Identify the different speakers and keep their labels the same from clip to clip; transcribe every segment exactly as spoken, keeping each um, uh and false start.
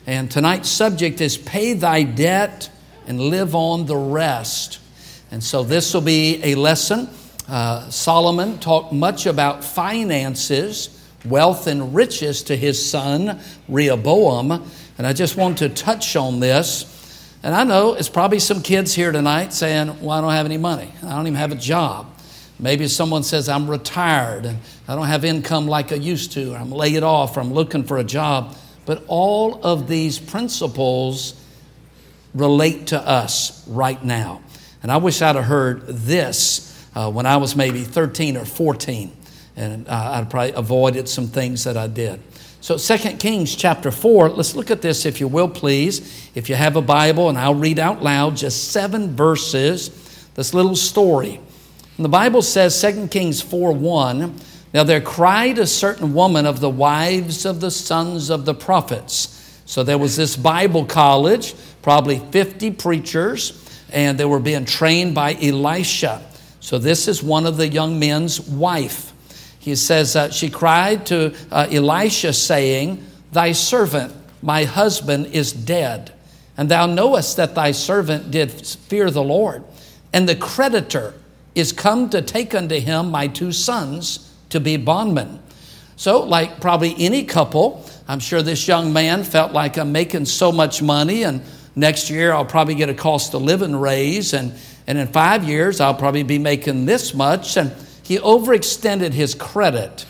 Speaker 1: And tonight's subject is pay thy debt and live on the rest. And so this will be a lesson. Uh, Solomon talked much about finances, wealth and riches to his son Rehoboam. And I just want to touch on this. And I know it's probably some kids here tonight saying, well, I don't have any money. I don't even have a job. Maybe someone says, I'm retired and I don't have income like I used to. Or I'm laid off or I'm looking for a job. But all of these principles relate to us right now. And I wish I'd have heard this uh, when I was maybe thirteen or fourteen. And uh, I'd probably avoided some things that I did. So Second Kings chapter four, let's look at this if you will, please. If you have a Bible, and I'll read out loud just seven verses, this little story. And the Bible says, Second Kings four one, now there cried a certain woman of the wives of the sons of the prophets. So there was this Bible college, probably fifty preachers, and they were being trained by Elisha. So this is one of the young men's wife. He says, uh, she cried to uh, Elisha, saying, thy servant, my husband, is dead. And thou knowest that thy servant did fear the Lord. And the creditor is come to take unto him my two sons to be bondmen. So like probably any couple, I'm sure this young man felt like I'm making so much money, and next year I'll probably get a cost of living raise, and, and in five years I'll probably be making this much. And he overextended his credit.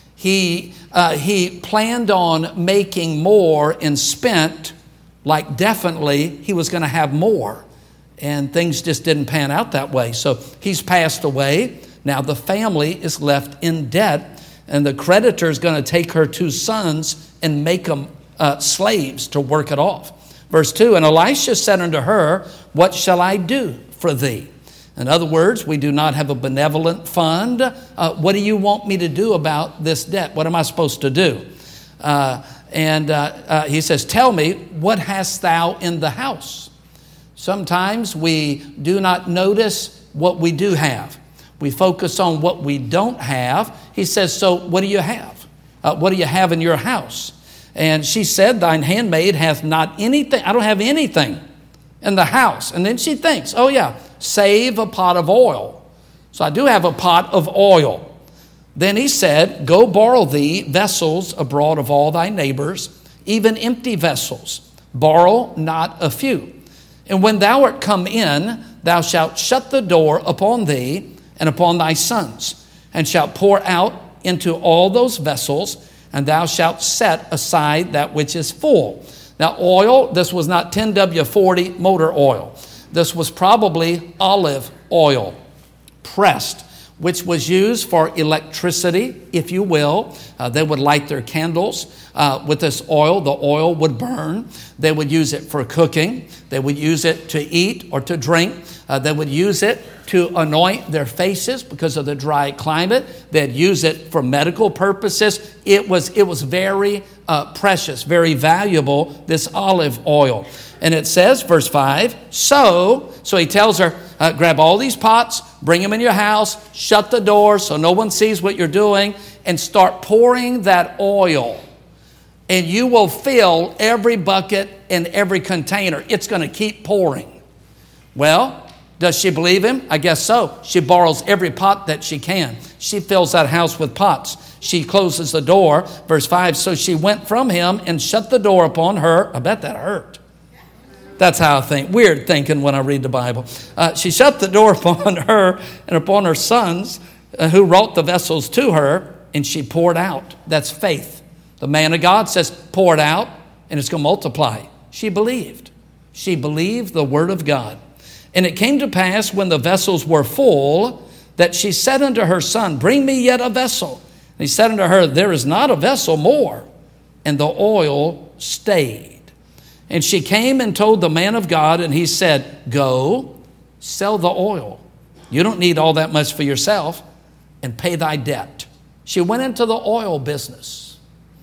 Speaker 1: He, uh, he planned on making more and spent like definitely he was going to have more. And things just didn't pan out that way. So he's passed away. Now the family is left in debt. And the creditor is going to take her two sons and make them uh, slaves to work it off. Verse two, and Elisha said unto her, what shall I do for thee? In other words, we do not have a benevolent fund. Uh, what do you want me to do about this debt? What am I supposed to do? Uh, and uh, uh, he says, tell me, what hast thou in the house? Sometimes we do not notice what we do have. We focus on what we don't have. He says, so what do you have? Uh, what do you have in your house? And she said, thine handmaid hath not anything. I don't have anything in the house. And then she thinks, oh yeah, save a pot of oil. So I do have a pot of oil. Then he said, go borrow thee vessels abroad of all thy neighbors, even empty vessels. Borrow not a few. And when thou art come in, thou shalt shut the door upon thee and upon thy sons, and shalt pour out into all those vessels, and thou shalt set aside that which is full. Now oil, this was not ten W forty motor oil. This was probably olive oil, pressed, which was used for electricity, if you will. Uh, they would light their candles uh, with this oil. The oil would burn. They would use it for cooking. They would use it to eat or to drink. Uh, they would use it to anoint their faces because of the dry climate. They'd use it for medical purposes. It was, it was very uh, precious, very valuable, this olive oil. And it says, verse five, so, so he tells her, uh, grab all these pots, bring them in your house, shut the door so no one sees what you're doing, and start pouring that oil. And you will fill every bucket and every container. It's going to keep pouring. Well, does she believe him? I guess so. She borrows every pot that she can. She fills that house with pots. She closes the door. Verse five, so she went from him and shut the door upon her. I bet that hurt. That's how I think. Weird thinking when I read the Bible. Uh, she shut the door upon her and upon her sons uh, who brought the vessels to her, and she poured out. That's faith. The man of God says, pour it out and it's going to multiply. She believed. She believed the word of God. And it came to pass when the vessels were full that she said unto her son, bring me yet a vessel. And he said unto her, there is not a vessel more. And the oil stayed. And she came and told the man of God, and he said, go, sell the oil. You don't need all that much for yourself, and pay thy debt. She went into the oil business.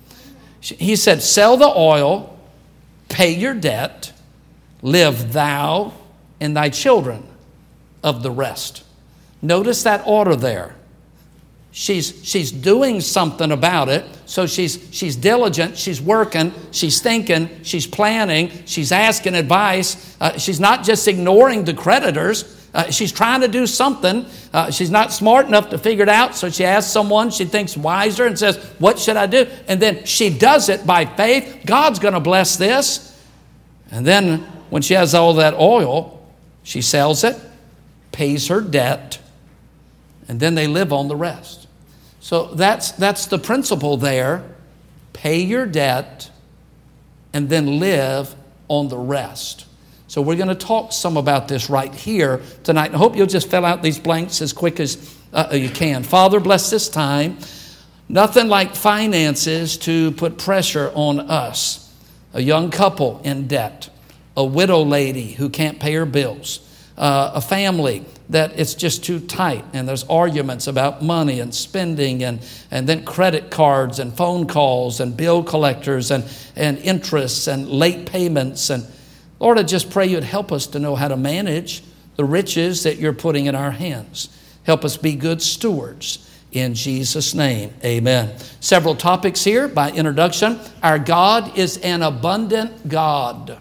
Speaker 1: He said, sell the oil, pay your debt, live thou and thy children of the rest. Notice that order there. She's, she's doing something about it. So she's, she's diligent, she's working, she's thinking, she's planning, she's asking advice. Uh, she's not just ignoring the creditors. Uh, she's trying to do something. Uh, she's not smart enough to figure it out. So she asks someone she thinks wiser and says, what should I do? And then she does it by faith. God's going to bless this. And then when she has all that oil, she sells it, pays her debt, and then they live on the rest. So that's that's the principle there. Pay your debt and then live on the rest. So we're going to talk some about this right here tonight. I hope you'll just fill out these blanks as quick as uh, you can. Father, bless this time. Nothing like finances to put pressure on us. A young couple in debt. A widow lady who can't pay her bills. Uh, a family that it's just too tight, and there's arguments about money and spending, and, and then credit cards and phone calls and bill collectors and, and interests and late payments. And Lord, I just pray you'd help us to know how to manage the riches that you're putting in our hands. Help us be good stewards. In Jesus' name, amen. Several topics here by introduction. Our God is an abundant God.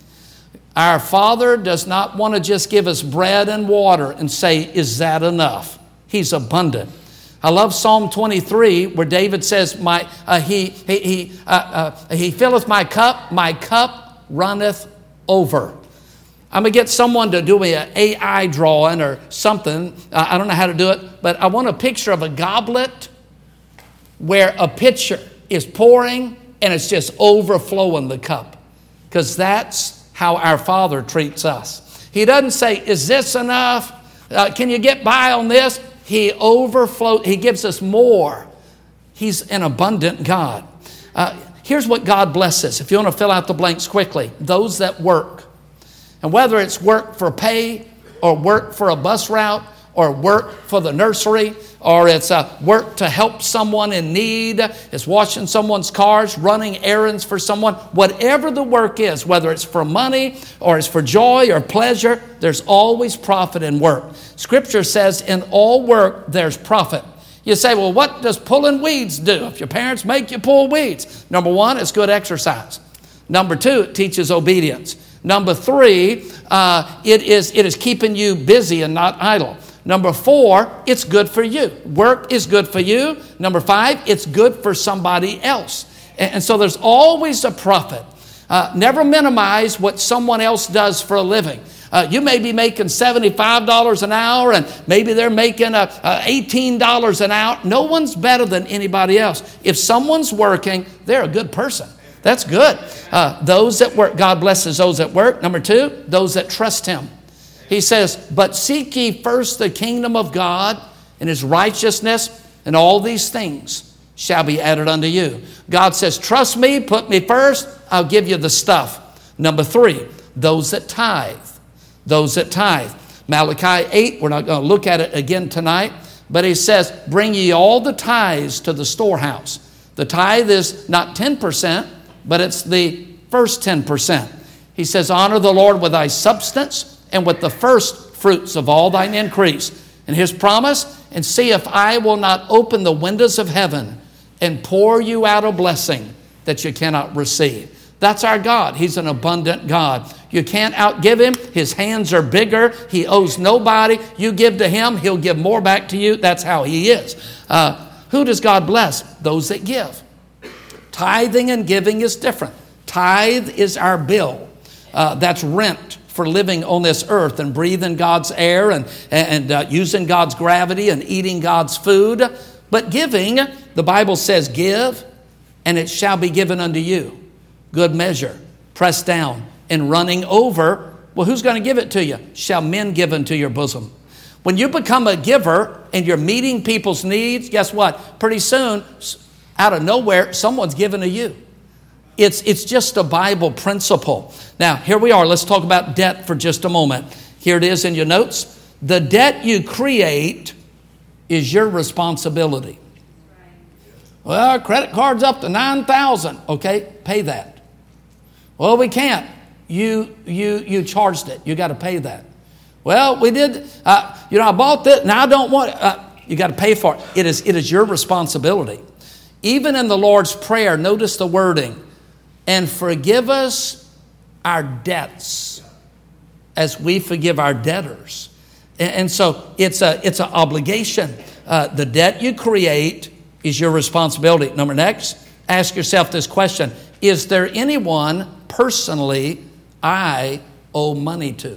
Speaker 1: Our Father does not want to just give us bread and water and say, is that enough? He's abundant. I love Psalm twenty-three where David says, "My uh, he he he uh, uh, he filleth my cup, my cup runneth over." I'm going to get someone to do me an A I drawing or something. Uh, I don't know how to do it, but I want a picture of a goblet where a pitcher is pouring and it's just overflowing the cup, because that's how our Father treats us. He doesn't say, is this enough? Uh, can you get by on this? He overflows. He gives us more. He's an abundant God. Uh, here's what God blesses. If you want to fill out the blanks quickly. Those that work. And whether it's work for pay or work for a bus route or work for the nursery, or it's uh, work to help someone in need, it's washing someone's cars, running errands for someone. Whatever the work is, whether it's for money or it's for joy or pleasure, there's always profit in work. Scripture says in all work there's profit. You say, well, what does pulling weeds do? If your parents make you pull weeds, number one, it's good exercise. Number two, it teaches obedience. Number three, uh, it is it is keeping you busy and not idle. Number four, it's good for you. Work is good for you. Number five, it's good for somebody else. And, and so there's always a profit. Uh, never minimize what someone else does for a living. Uh, you may be making seventy-five dollars an hour, and maybe they're making uh, uh, eighteen dollars an hour. No one's better than anybody else. If someone's working, they're a good person. That's good. Uh, those that work, God blesses those that work. Number two, those that trust Him. He says, but seek ye first the kingdom of God and His righteousness, and all these things shall be added unto you. God says, trust me, put me first, I'll give you the stuff. Number three, those that tithe. Those that tithe. Malachi eight, we're not going to look at it again tonight, but he says, bring ye all the tithes to the storehouse. The tithe is not ten percent, but it's the first ten percent. He says, honor the Lord with thy substance and with the first fruits of all thine increase. And his promise, and see if I will not open the windows of heaven and pour you out a blessing that you cannot receive. That's our God. He's an abundant God. You can't outgive Him. His hands are bigger. He owes nobody. You give to Him, He'll give more back to you. That's how He is. Uh, who does God bless? Those that give. Tithing and giving is different. Tithe is our bill. Uh, that's rent for living on this earth and breathing God's air and, and uh, using God's gravity and eating God's food. But giving, the Bible says, give, and it shall be given unto you. Good measure, pressed down, and running over. Well, who's going to give it to you? Shall men give unto your bosom. When you become a giver and you're meeting people's needs, guess what? Pretty soon, out of nowhere, someone's given to you. It's, it's just a Bible principle. Now, here we are. Let's talk about debt for just a moment. Here it is in your notes. The debt you create is your responsibility. Well, our credit card's up to nine thousand dollars. Okay, pay that. Well, we can't. You, you, you charged it. You got to pay that. Well, we did, uh, you know, I bought this. Now I don't want it. Uh, You got to pay for it. It is, it is your responsibility. Even in the Lord's Prayer, notice the wording, and forgive us our debts as we forgive our debtors. And, and so it's a it's an obligation. Uh, the debt you create is your responsibility. Number next, ask yourself this question. Is there anyone personally I owe money to?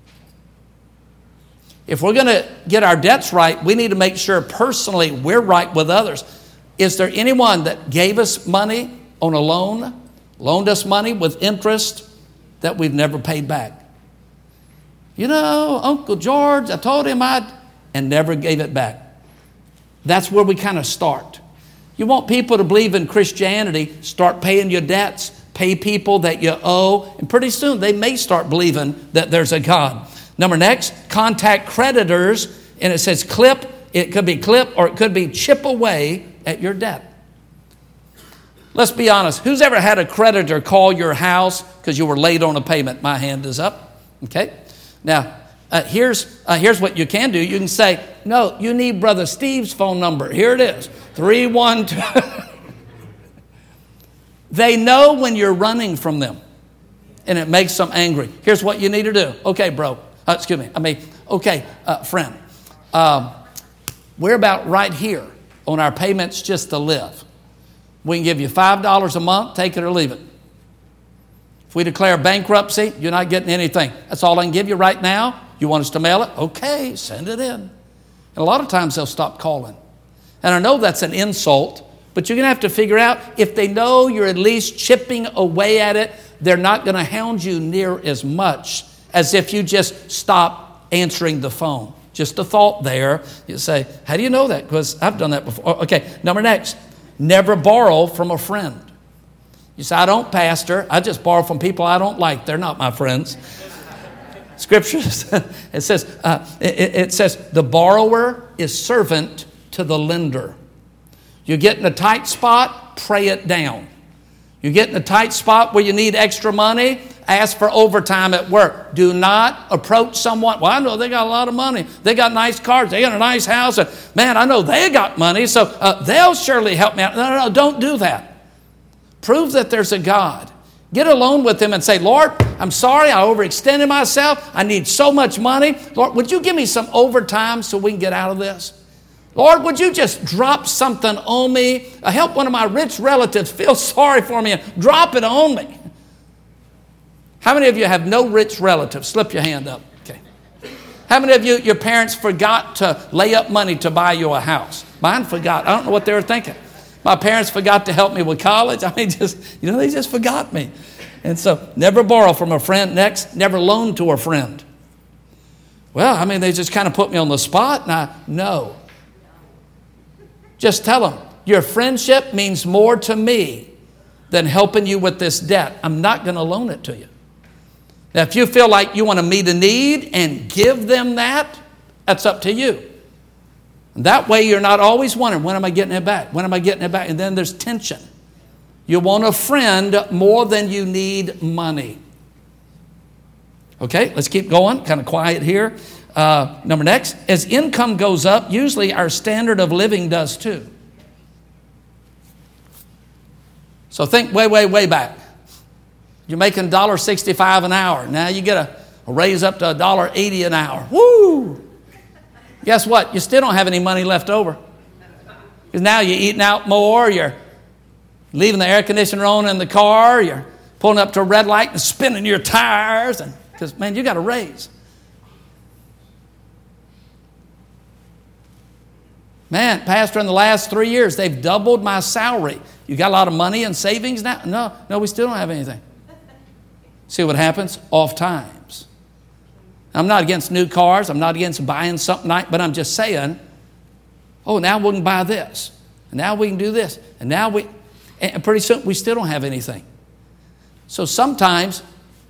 Speaker 1: If we're going to get our debts right, we need to make sure personally we're right with others. Is there anyone that gave us money on a loan, loaned us money with interest that we've never paid back? You know, Uncle George, I told him I'd, and never gave it back. That's where we kind of start. You want people to believe in Christianity, start paying your debts, pay people that you owe, and pretty soon they may start believing that there's a God. Number next, contact creditors, and it says clip. It could be clip or it could be chip away at your debt. Let's be honest. Who's ever had a creditor call your house because you were late on a payment? My hand is up. Okay. Now, uh, here's uh, here's what you can do. You can say, no, you need Brother Steve's phone number. Here it is, three one two. They know when you're running from them, and it makes them angry. Here's what you need to do. Okay, bro. Uh, excuse me. I mean, okay, uh, friend. Um, we're about right here on our payments just to live. We can give you five dollars a month, take it or leave it. If we declare bankruptcy, you're not getting anything. That's all I can give you right now. You want us to mail it? Okay, send it in. And a lot of times they'll stop calling. And I know that's an insult, but you're going to have to figure out if they know you're at least chipping away at it, they're not going to hound you near as much as if you just stop answering the phone. Just a thought there. You say, how do you know that? Because I've done that before. Okay, number next, never borrow from a friend. You say, I don't, Pastor. I just borrow from people I don't like. They're not my friends. Scripture, it says, uh, it, it says, the borrower is servant to the lender. You get in a tight spot, pray it down. You get in a tight spot where you need extra money, ask for overtime at work. Do not approach someone. Well, I know they got a lot of money. They got nice cars. They got a nice house. And man, I know they got money, so uh, they'll surely help me out. No, no, no, don't do that. Prove that there's a God. Get alone with him and say, Lord, I'm sorry I overextended myself. I need so much money. Lord, would you give me some overtime so we can get out of this? Lord, would you just drop something on me? Uh, help one of my rich relatives feel sorry for me and drop it on me. How many of you have no rich relatives? Slip your hand up. Okay. How many of you, your parents forgot to lay up money to buy you a house? Mine forgot. I don't know what they were thinking. My parents forgot to help me with college. I mean, just, you know, they just forgot me. And so never borrow from a friend. Next, never loan to a friend. Well, I mean, they just kind of put me on the spot. And I, no. Just tell them, your friendship means more to me than helping you with this debt. I'm not going to loan it to you. Now, if you feel like you want to meet a need and give them that, that's up to you. That way you're not always wondering, when am I getting it back? When am I getting it back? And then there's tension. You want a friend more than you need money. Okay, let's keep going. Kind of quiet here. Uh, number next, as income goes up, usually our standard of living does too. So think way, way, way back. You're making one dollar sixty-five an hour. Now you get a, a raise up to one dollar eighty an hour. Woo! Guess what? You still don't have any money left over. Because now you're eating out more, you're leaving the air conditioner on in the car, you're pulling up to a red light and spinning your tires. And because, man, you got a raise. Man, Pastor, in the last three years, they've doubled my salary. You got a lot of money and savings now? No, no, we still don't have anything. See what happens? Off times. I'm not against new cars. I'm not against buying something nice, but I'm just saying, oh, now we can buy this. And now we can do this. And now we, and pretty soon we still don't have anything. So sometimes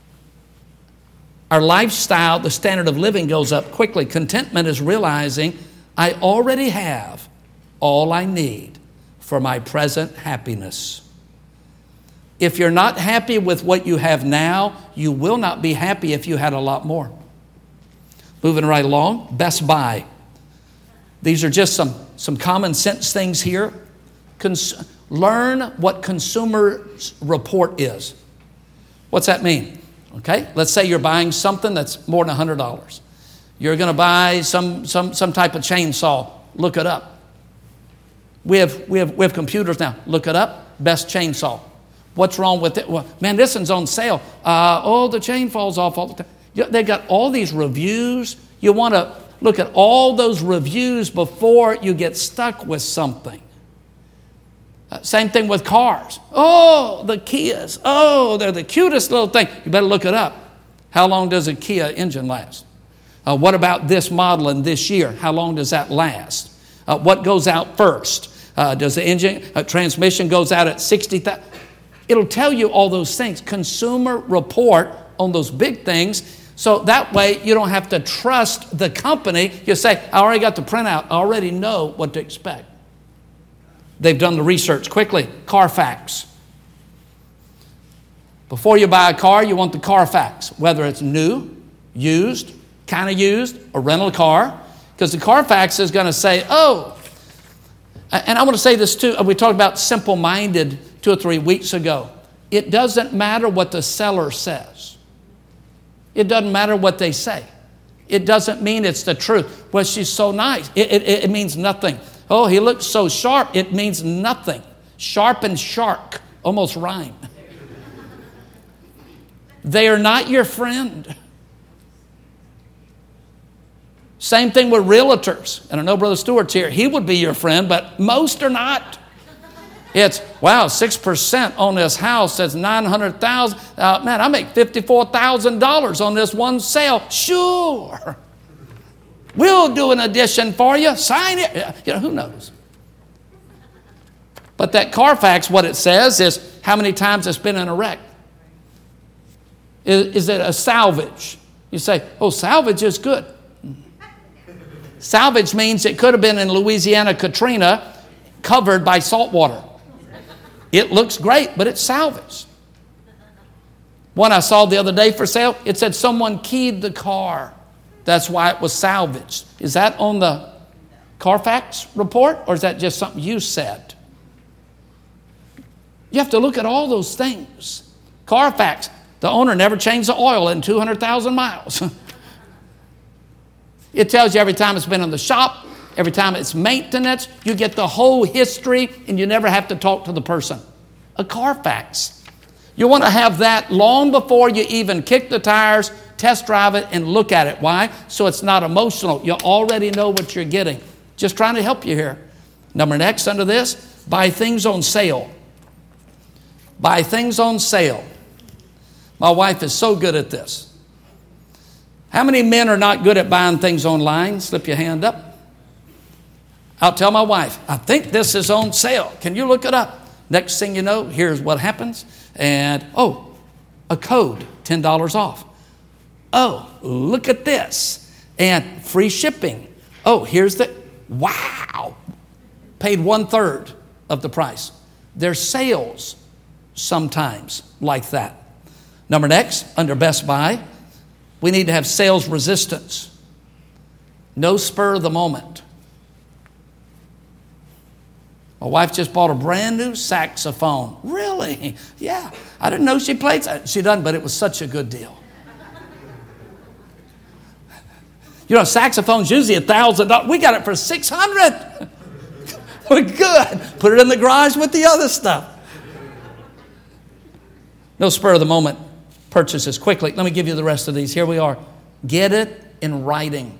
Speaker 1: our lifestyle, the standard of living goes up quickly. Contentment is realizing I already have all I need for my present happiness. If you're not happy with what you have now, you will not be happy if you had a lot more. Moving right along, Best Buy. These are just some, some common sense things here. Cons- learn what Consumer Report is. What's that mean? Okay, let's say you're buying something that's more than one hundred dollars. You're going to buy some, some, some type of chainsaw. Look it up. We have, we, have, we have computers now. Look it up. Best chainsaw. What's wrong with it? Well, man, this one's on sale. Uh, oh, the chain falls off all the time. They've got all these reviews. You want to look at all those reviews before you get stuck with something. Uh, same thing with cars. Oh, the Kias. Oh, they're the cutest little thing. You better look it up. How long does a Kia engine last? Uh, what about this model and this year? How long does that last? Uh, what goes out first? Uh, does the engine uh, transmission goes out at sixty thousand? It'll tell you all those things. Consumer Report on those big things. So that way you don't have to trust the company. You say, I already got the printout. I already know what to expect. They've done the research quickly. Carfax. Before you buy a car, you want the Carfax, whether it's new, used, kind of used, or rental car. Because the Carfax is going to say, oh, and I want to say this too. We talked about simple-minded two or three weeks ago. It doesn't matter what the seller says. It doesn't matter what they say. It doesn't mean it's the truth. Well, she's so nice. It, it, it means nothing. Oh, he looks so sharp. It means nothing. Sharp and shark almost rhyme. They are not your friend. Same thing with realtors. And I know Brother Stewart's here. He would be your friend, but most are not. It's, wow, six percent on this house. That's nine hundred thousand dollars. Uh, man, I make fifty-four thousand dollars on this one sale. Sure. We'll do an addition for you. Sign it. You know, who knows? But that Carfax, what it says is how many times it's been in a wreck. Is, is it a salvage? You say, oh, salvage is good. Salvage means it could have been in Louisiana Katrina covered by salt water. It looks great, but it's salvaged. One I saw the other day for sale, it said someone keyed the car. That's why it was salvaged. Is that on the Carfax report, or is that just something you said? You have to look at all those things. Carfax, the owner never changed the oil in two hundred thousand miles. It tells you every time it's been in the shop, every time it's maintenance, you get the whole history and you never have to talk to the person. A Carfax. You want to have that long before you even kick the tires, test drive it, and look at it. Why? So it's not emotional. You already know what you're getting. Just trying to help you here. Number next under this, buy things on sale. Buy things on sale. My wife is so good at this. How many men are not good at buying things online? Slip your hand up. I'll tell my wife, I think this is on sale. Can you look it up? Next thing you know, here's what happens. And, oh, a code, ten dollars off. Oh, look at this. And free shipping. Oh, here's the, wow. Paid one third of the price. There's sales sometimes like that. Number next, under Best Buy, we need to have sales resistance. No spur of the moment. My wife just bought a brand new saxophone. Really? Yeah. I didn't know she played. She doesn't, but it was such a good deal. You know, saxophone's usually a thousand dollars. We got it for six hundred dollars. We're good. Put it in the garage with the other stuff. No spur of the moment purchases quickly. Let me give you the rest of these. Here we are. Get it in writing.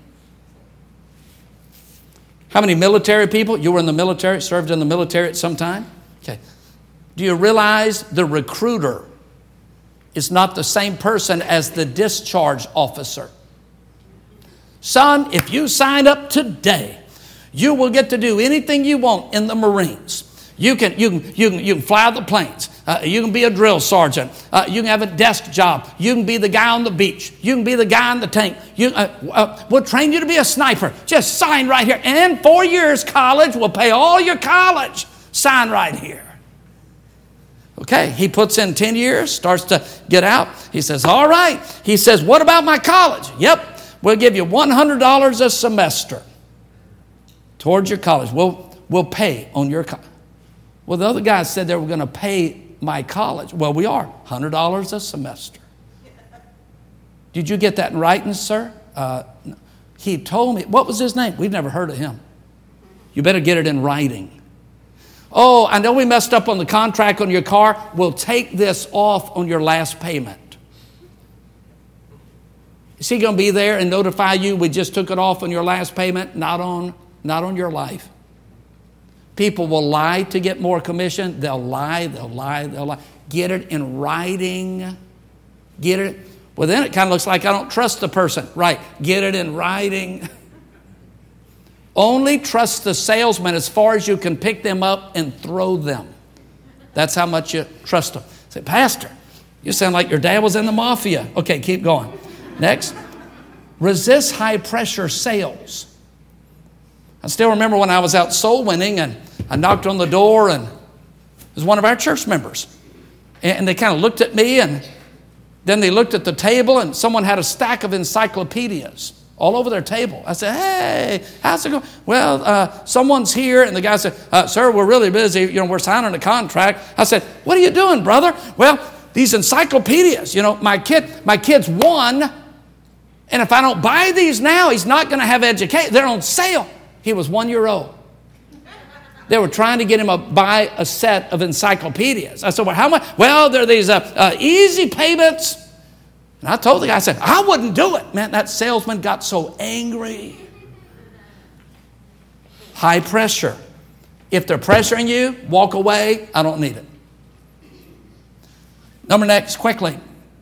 Speaker 1: How many military people? You were in the military, served in the military at some time? Okay. Do you realize the recruiter is not the same person as the discharge officer? Son, if you sign up today, you will get to do anything you want in the Marines. You can, you can, you can, you can fly the planes. Uh, you can be a drill sergeant. Uh, you can have a desk job. You can be the guy on the beach. You can be the guy in the tank. You, uh, uh, we'll train you to be a sniper. Just sign right here. And four years college, we'll pay all your college. Sign right here. Okay, he puts in ten years, starts to get out. He says, all right. He says, what about my college? Yep, we'll give you one hundred dollars a semester. Towards your college. We'll, we'll pay on your college. Well, the other guys said they were going to pay my college. Well, we are. one hundred dollars a semester. Did you get that in writing, sir? Uh, he told me. What was his name? We've never heard of him. You better get it in writing. Oh, I know we messed up on the contract on your car. We'll take this off on your last payment. Is he going to be there and notify you we just took it off on your last payment? Not on, not on your life. People will lie to get more commission. They'll lie, they'll lie, they'll lie. Get it in writing. Get it. Well, then it kind of looks like I don't trust the person. Right. Get it in writing. Only trust the salesman as far as you can pick them up and throw them. That's how much you trust them. Say, Pastor, you sound like your dad was in the mafia. Okay, keep going. Next. Resist high pressure sales. I still remember when I was out soul winning and I knocked on the door and it was one of our church members. And they kind of looked at me and then they looked at the table and someone had a stack of encyclopedias all over their table. I said, hey, how's it going? Well, uh, someone's here. And the guy said, uh, sir, we're really busy. You know, we're signing a contract. I said, what are you doing, brother? Well, these encyclopedias, you know, my kid, my kid's one. And if I don't buy these now, he's not going to have education. They're on sale. He was one year old. They were trying to get him to buy a set of encyclopedias. I said, well, how much? Well, there are these uh, uh, easy payments. And I told the guy, I said, I wouldn't do it. Man, that salesman got so angry. High pressure. If they're pressuring you, walk away. I don't need it. Number next, quickly.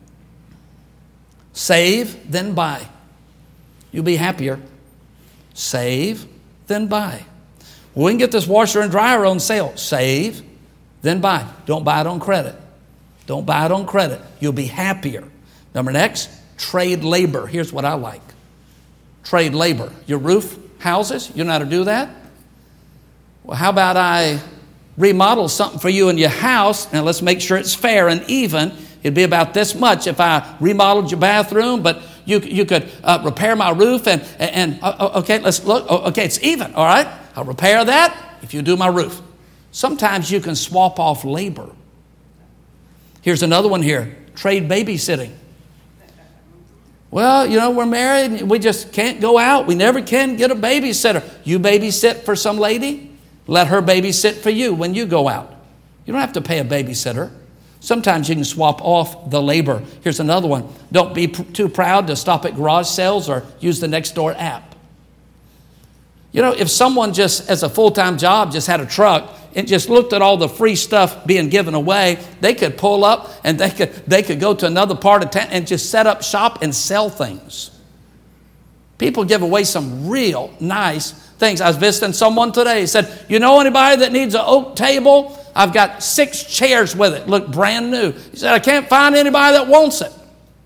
Speaker 1: Save, then buy. You'll be happier. Save, then buy. Well, we can get this washer and dryer on sale. Save, then buy. Don't buy it on credit. Don't buy it on credit. You'll be happier. Number next, trade labor. Here's what I like. Trade labor. Your roof houses, you know how to do that? Well, how about I remodel something for you in your house? Now, let's make sure it's fair and even. It'd be about this much if I remodeled your bathroom, but you, you could uh, repair my roof and, and uh, okay, let's look. Oh, okay, it's even, all right? I'll repair that if you do my roof. Sometimes you can swap off labor. Here's another one here. Trade babysitting. Well, you know, we're married. We just can't go out. We never can get a babysitter. You babysit for some lady. Let her babysit for you when you go out. You don't have to pay a babysitter. Sometimes you can swap off the labor. Here's another one. Don't be pr- too proud to stop at garage sales or use the Nextdoor app. You know, if someone just as a full-time job just had a truck and just looked at all the free stuff being given away, they could pull up and they could they could go to another part of town and just set up shop and sell things. People give away some real nice things. I was visiting someone today. He said, you know anybody that needs an oak table? I've got six chairs with it. Look brand new. He said, I can't find anybody that wants it.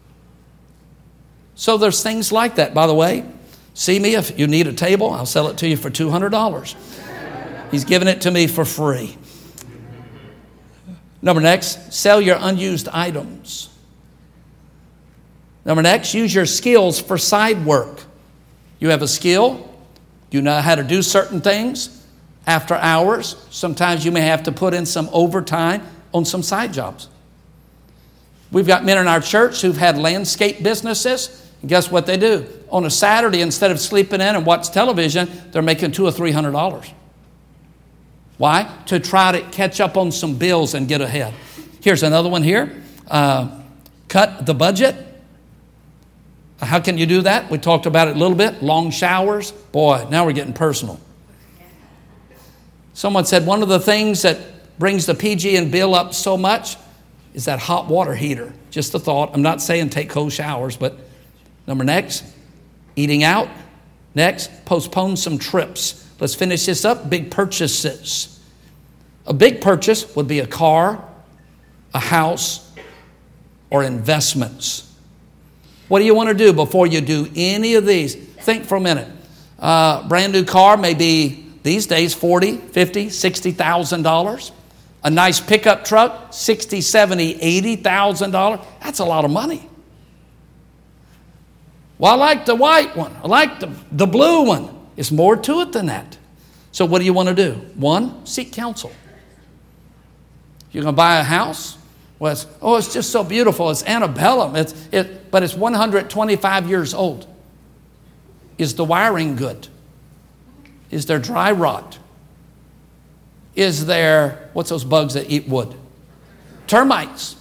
Speaker 1: So there's things like that, by the way. See me if you need a table. I'll sell it to you for two hundred dollars. He's giving it to me for free. Number next, sell your unused items. Number next, use your skills for side work. You have a skill. You know how to do certain things after hours. Sometimes you may have to put in some overtime on some side jobs. We've got men in our church who've had landscape businesses. And guess what they do? On a Saturday, instead of sleeping in and watch television, they're making two or three hundred dollars. Why? To try to catch up on some bills and get ahead. Here's another one here. Uh, cut the budget. How can you do that? We talked about it a little bit. Long showers. Boy, now we're getting personal. Someone said one of the things that brings the P G and bill up so much is that hot water heater. Just a thought. I'm not saying take cold showers, but number next, eating out. Next, postpone some trips. Let's finish this up. Big purchases. A big purchase would be a car, a house, or investments. What do you want to do before you do any of these? Think for a minute. Uh, brand new car may be these days forty, fifty, sixty thousand dollars. A nice pickup truck, sixty, seventy, eighty thousand dollars. That's a lot of money. Well, I like the white one. I like the, the blue one. It's more to it than that. So what do you want to do? One, seek counsel. You're going to buy a house? Well, it's, oh, it's just so beautiful. It's antebellum. It's, it, but it's one hundred twenty-five years old. Is the wiring good? Is there dry rot? Is there, what's those bugs that eat wood? Termites.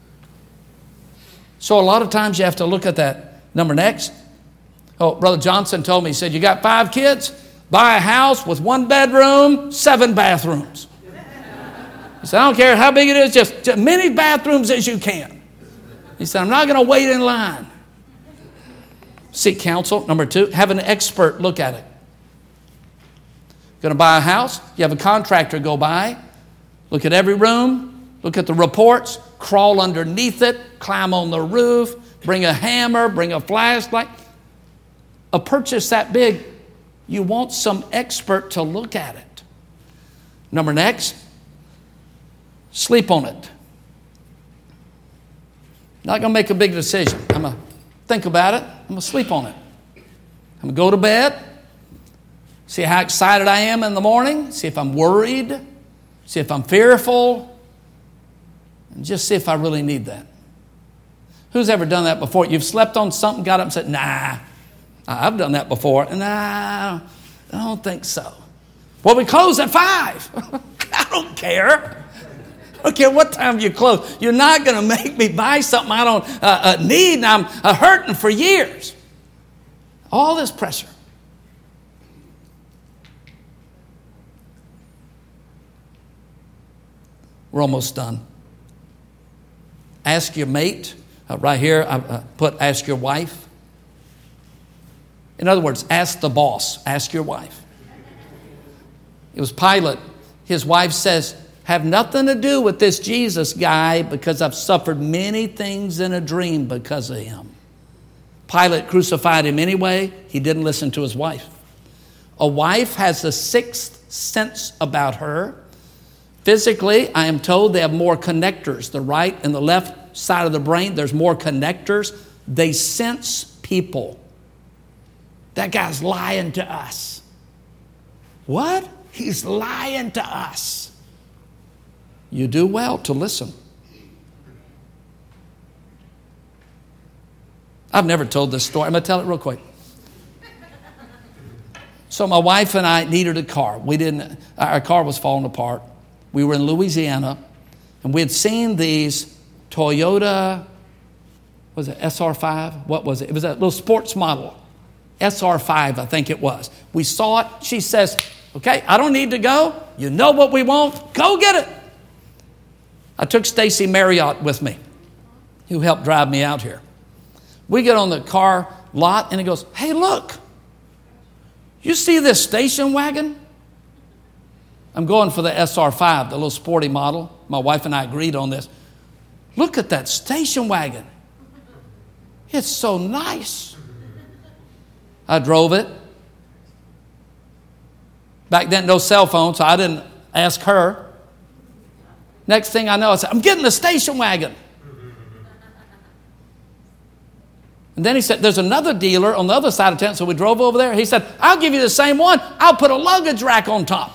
Speaker 1: So a lot of times you have to look at that. Number next. Oh, Brother Johnson told me, he said, you got five kids? Buy a house with one bedroom, seven bathrooms. He said, I don't care how big it is, just as many bathrooms as you can. He said, I'm not going to wait in line. Seek counsel. Number two, have an expert look at it. Going to buy a house? You have a contractor go by, look at every room, look at the reports, crawl underneath it, climb on the roof, bring a hammer, bring a flashlight. A purchase that big, you want some expert to look at it. Number next, sleep on it. Not going to make a big decision. I'm going to think about it. I'm going to sleep on it. I'm going to go to bed. See how excited I am in the morning. See if I'm worried. See if I'm fearful. And just see if I really need that. Who's ever done that before? You've slept on something, got up and said, nah. I've done that before. Nah, I don't think so. Well, we close at five. I don't care. I don't care what time you close. You're not going to make me buy something I don't uh, uh, need, and I'm uh, hurting for years. All this pressure. We're almost done. Ask your mate. Uh, right here, I uh, put ask your wife. In other words, ask the boss. Ask your wife. It was Pilate. His wife says, have nothing to do with this Jesus guy because I've suffered many things in a dream because of him. Pilate crucified him anyway. He didn't listen to his wife. A wife has a sixth sense about her. Physically, I am told they have more connectors. The right and the left side of the brain, there's more connectors. They sense people. That guy's lying to us. What? He's lying to us. You do well to listen. I've never told this story. I'm going to tell it real quick. So my wife and I needed a car. We didn't. Our car was falling apart. We were in Louisiana, and we had seen these Toyota, was it S R five? What was it? It was a little sports model. S R five, I think it was. We saw it. She says, okay, I don't need to go. You know what we want. Go get it. I took Stacy Marriott with me, who helped drive me out here. We get on the car lot, and he goes, hey, look. You see this station wagon? I'm going for the S R five, the little sporty model. My wife and I agreed on this. Look at that station wagon. It's so nice. I drove it. Back then, no cell phone, so I didn't ask her. Next thing I know, I said, I'm getting the station wagon. And then he said, there's another dealer on the other side of town, so we drove over there. He said, I'll give you the same one. I'll put a luggage rack on top.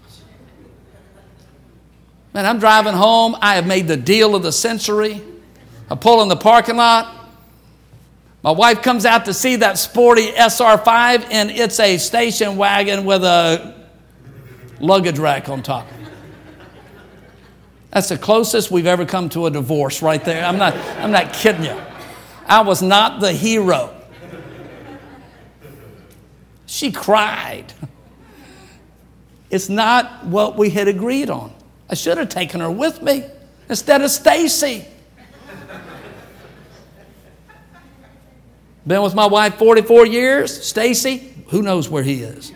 Speaker 1: Man, I'm driving home. I have made the deal of the century. I pull in the parking lot. My wife comes out to see that sporty S R five, and it's a station wagon with a luggage rack on top. That's the closest we've ever come to a divorce right there. I'm not, I'm not kidding you. I was not the hero. She cried. It's not what we had agreed on. I should have taken her with me instead of Stacy. Been with my wife forty-four years. Stacy, who knows where he is?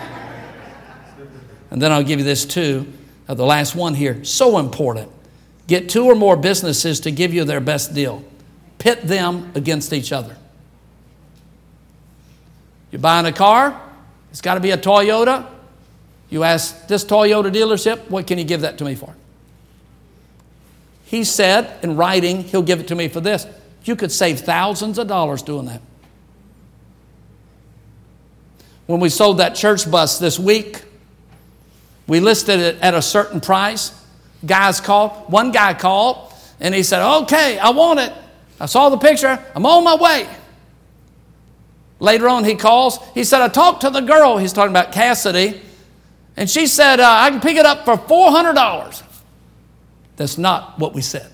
Speaker 1: And then I'll give you this too. Uh, the last one here, so important. Get two or more businesses to give you their best deal. Pit them against each other. You're buying a car, it's got to be a Toyota. You ask this Toyota dealership, what can you give that to me for? He said in writing, he'll give it to me for this. You could save thousands of dollars doing that. When we sold that church bus this week, We listed it at a certain price. Guys called. One guy called, and he said, okay, I want it. I saw the picture. I'm on my way. Later on, he calls. He said, I talked to the girl. He's talking about Cassidy. And she said, uh, I can pick it up for four hundred dollars. That's not what we said.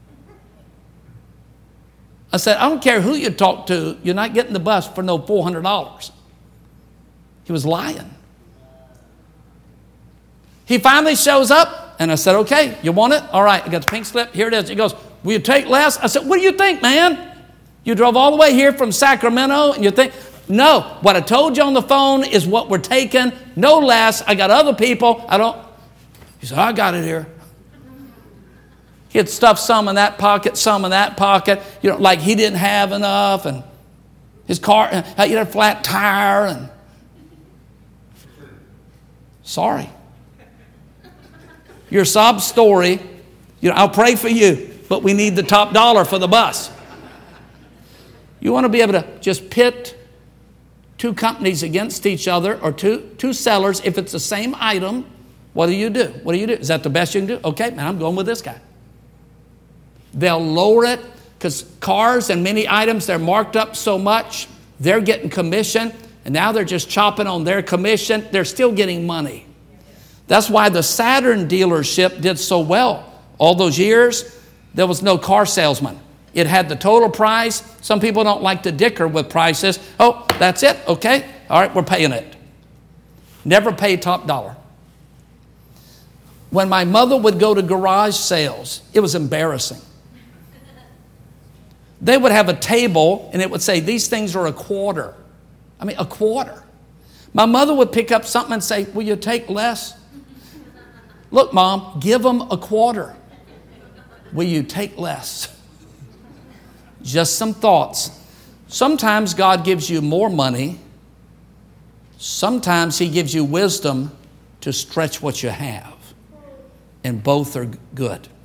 Speaker 1: I said, I don't care who you talk to. You're not getting the bus for no four hundred dollars. He was lying. He finally shows up, and I said, okay, you want it? All right, I got the pink slip. Here it is. He goes, will you take less? I said, what do you think, man? You drove all the way here from Sacramento, and you think, no, what I told you on the phone is what we're taking, no less. I got other people. I don't. He said, I got it here. He had stuffed some in that pocket, some in that pocket, you know, like he didn't have enough, and his car, he had a flat tire, and sorry. Your sob story, you know, I'll pray for you, but we need the top dollar for the bus. You want to be able to just pit two companies against each other, or two, two sellers. If it's the same item, what do you do? What do you do? Is that the best you can do? Okay, man, I'm going with this guy. They'll lower it because cars and many items, they're marked up so much. They're getting commission, and now they're just chopping on their commission. They're still getting money. That's why the Saturn dealership did so well. All those years, there was no car salesman. It had the total price. Some people don't like to dicker with prices. Oh, that's it? Okay. All right, we're paying it. Never pay top dollar. When my mother would go to garage sales, it was embarrassing. They would have a table, and it would say, these things are a quarter. I mean, a quarter. My mother would pick up something and say, will you take less? Look, Mom, give them a quarter. Will you take less? Just some thoughts. Sometimes God gives you more money. Sometimes He gives you wisdom to stretch what you have. And both are good.